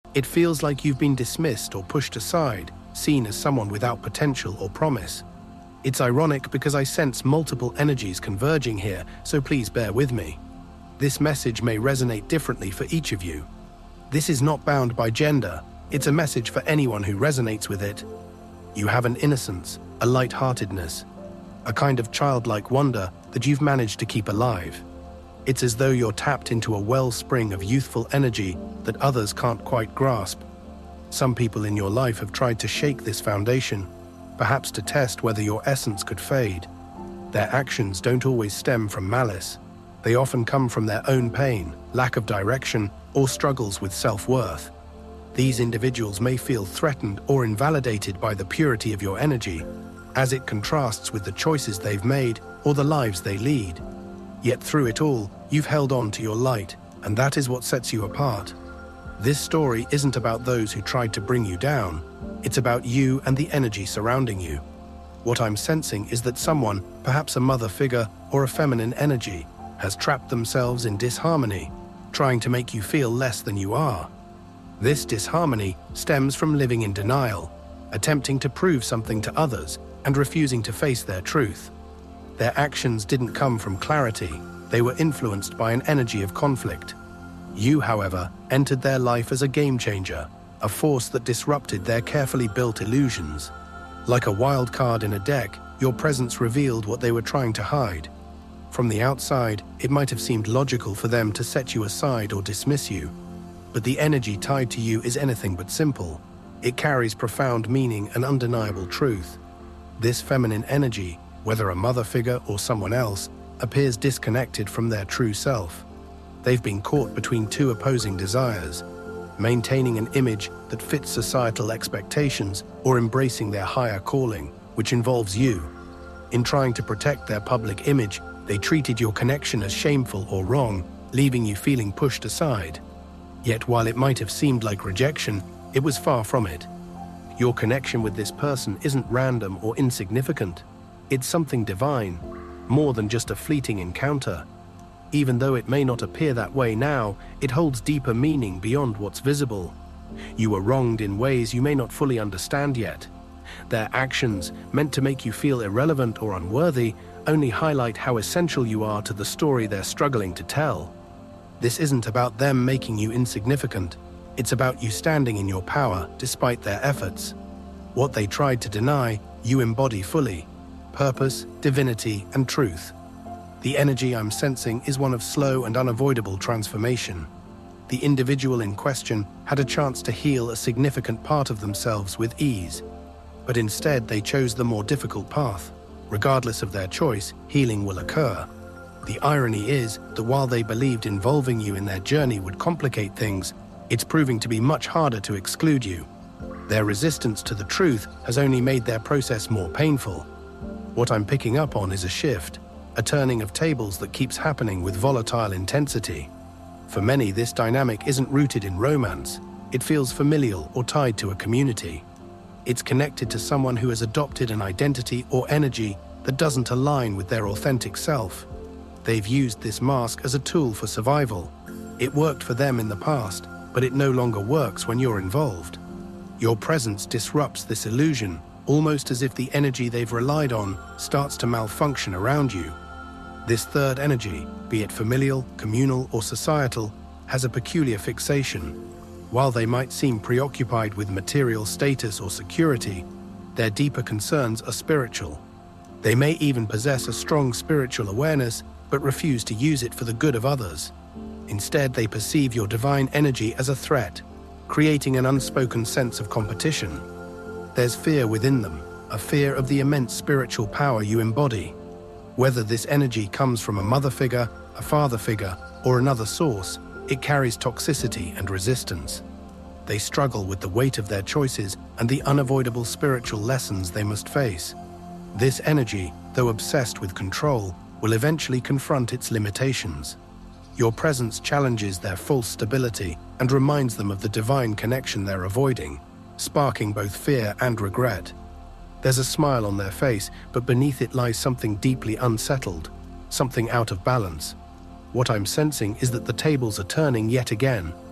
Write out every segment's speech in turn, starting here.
It feels like you've been dismissed or pushed aside, seen as someone without potential or promise. It's ironic because I sense multiple energies converging here, so please bear with me. This message may resonate differently for each of you. This is not bound by gender. It's a message for anyone who resonates with it. You have an innocence, a light-heartedness, a kind of childlike wonder that you've managed to keep alive. It's as though you're tapped into a wellspring of youthful energy that others can't quite grasp. Some people in your life have tried to shake this foundation, perhaps to test whether your essence could fade. Their actions don't always stem from malice. They often come from their own pain, lack of direction, or struggles with self-worth. These individuals may feel threatened or invalidated by the purity of your energy, as it contrasts with the choices they've made or the lives they lead. Yet through it all, you've held on to your light, and that is what sets you apart. This story isn't about those who tried to bring you down. It's about you and the energy surrounding you. What I'm sensing is that someone, perhaps a mother figure or a feminine energy, has trapped themselves in disharmony, trying to make you feel less than you are. This disharmony stems from living in denial, attempting to prove something to others and refusing to face their truth. Their actions didn't come from clarity, they were influenced by an energy of conflict. You, however, entered their life as a game changer, a force that disrupted their carefully built illusions. Like a wild card in a deck, your presence revealed what they were trying to hide. From the outside, it might have seemed logical for them to set you aside or dismiss you. But the energy tied to you is anything but simple. It carries profound meaning and undeniable truth. This feminine energy, whether a mother figure or someone else, appears disconnected from their true self. They've been caught between two opposing desires, maintaining an image that fits societal expectations or embracing their higher calling, which involves you. In trying to protect their public image, they treated your connection as shameful or wrong, leaving you feeling pushed aside. Yet while it might have seemed like rejection, it was far from it. Your connection with this person isn't random or insignificant. It's something divine, more than just a fleeting encounter. Even though it may not appear that way now, it holds deeper meaning beyond what's visible. You were wronged in ways you may not fully understand yet. Their actions, meant to make you feel irrelevant or unworthy, only highlight how essential you are to the story they're struggling to tell. This isn't about them making you insignificant. It's about you standing in your power despite their efforts. What they tried to deny, you embody fully: purpose, divinity, and truth. The energy I'm sensing is one of slow and unavoidable transformation. The individual in question had a chance to heal a significant part of themselves with ease, but instead they chose the more difficult path. Regardless of their choice, healing will occur. The irony is that while they believed involving you in their journey would complicate things, it's proving to be much harder to exclude you. Their resistance to the truth has only made their process more painful. What I'm picking up on is a shift, a turning of tables that keeps happening with volatile intensity. For many, this dynamic isn't rooted in romance. It feels familial or tied to a community. It's connected to someone who has adopted an identity or energy that doesn't align with their authentic self. They've used this mask as a tool for survival. It worked for them in the past, but it no longer works when you're involved. Your presence disrupts this illusion, almost as if the energy they've relied on starts to malfunction around you. This third energy, be it familial, communal, or societal, has a peculiar fixation. While they might seem preoccupied with material status or security, their deeper concerns are spiritual. They may even possess a strong spiritual awareness, but refuse to use it for the good of others. Instead, they perceive your divine energy as a threat, creating an unspoken sense of competition. There's fear within them, a fear of the immense spiritual power you embody. Whether this energy comes from a mother figure, a father figure, or another source, it carries toxicity and resistance. They struggle with the weight of their choices and the unavoidable spiritual lessons they must face. This energy, though obsessed with control, will eventually confront its limitations. Your presence challenges their false stability and reminds them of the divine connection they're avoiding, sparking both fear and regret. There's a smile on their face, but beneath it lies something deeply unsettled, something out of balance. What I'm sensing is that the tables are turning yet again,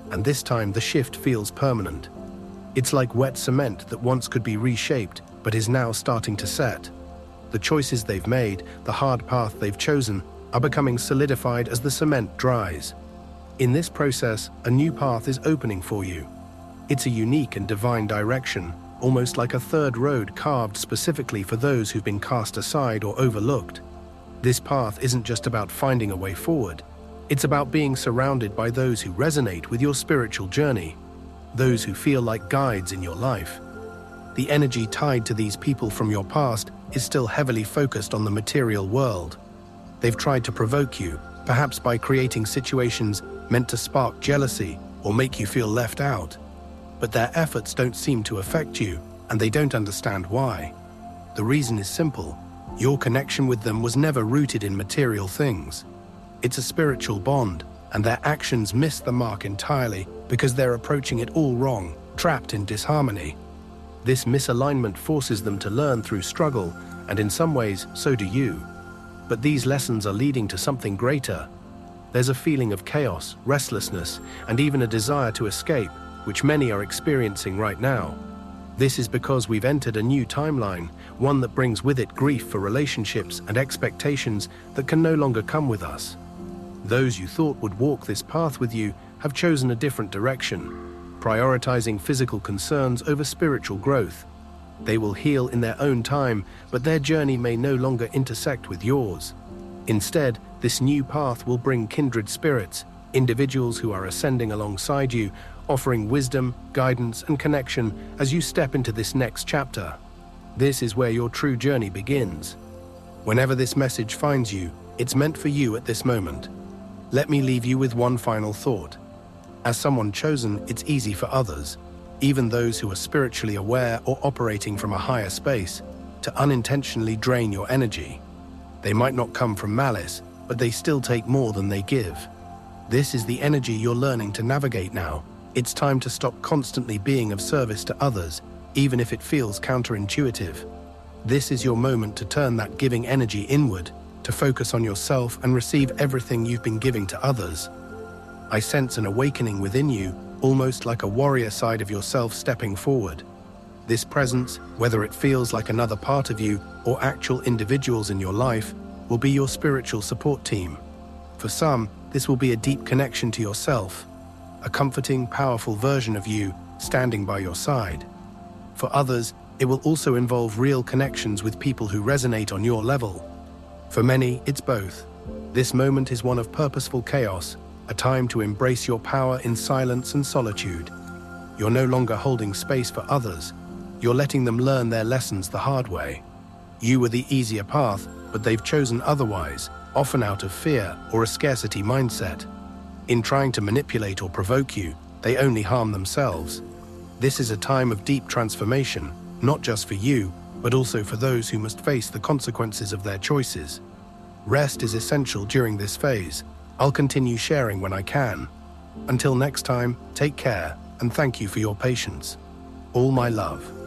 and this time the shift feels permanent. It's like wet cement that once could be reshaped, but is now starting to set. The choices they've made, the hard path they've chosen, are becoming solidified as the cement dries. In this process, a new path is opening for you. It's a unique and divine direction, almost like a third road carved specifically for those who've been cast aside or overlooked. This path isn't just about finding a way forward. It's about being surrounded by those who resonate with your spiritual journey, those who feel like guides in your life. The energy tied to these people from your past is still heavily focused on the material world. They've tried to provoke you, perhaps by creating situations meant to spark jealousy or make you feel left out. But their efforts don't seem to affect you, and they don't understand why. The reason is simple. Your connection with them was never rooted in material things. It's a spiritual bond, and their actions miss the mark entirely because they're approaching it all wrong, trapped in disharmony. This misalignment forces them to learn through struggle, and in some ways, so do you. But these lessons are leading to something greater. There's a feeling of chaos, restlessness, and even a desire to escape, which many are experiencing right now. This is because we've entered a new timeline, one that brings with it grief for relationships and expectations that can no longer come with us. Those you thought would walk this path with you have chosen a different direction, prioritizing physical concerns over spiritual growth. They will heal in their own time, but their journey may no longer intersect with yours. Instead, this new path will bring kindred spirits, individuals who are ascending alongside you, offering wisdom, guidance, and connection as you step into this next chapter. This is where your true journey begins. Whenever this message finds you, it's meant for you at this moment. Let me leave you with one final thought. As someone chosen, it's easy for others, even those who are spiritually aware or operating from a higher space, to unintentionally drain your energy. They might not come from malice, but they still take more than they give. This is the energy you're learning to navigate now. It's time to stop constantly being of service to others, even if it feels counterintuitive. This is your moment to turn that giving energy inward, to focus on yourself and receive everything you've been giving to others. I sense an awakening within you, almost like a warrior side of yourself stepping forward. This presence, whether it feels like another part of you or actual individuals in your life, will be your spiritual support team. For some, this will be a deep connection to yourself, a comforting, powerful version of you standing by your side. For others, it will also involve real connections with people who resonate on your level. For many, it's both. This moment is one of purposeful chaos, a time to embrace your power in silence and solitude. You're no longer holding space for others. You're letting them learn their lessons the hard way. You were the easier path, but they've chosen otherwise, often out of fear or a scarcity mindset. In trying to manipulate or provoke you, they only harm themselves. This is a time of deep transformation, not just for you, but also for those who must face the consequences of their choices. Rest is essential during this phase. I'll continue sharing when I can. Until next time, take care, and thank you for your patience. All my love.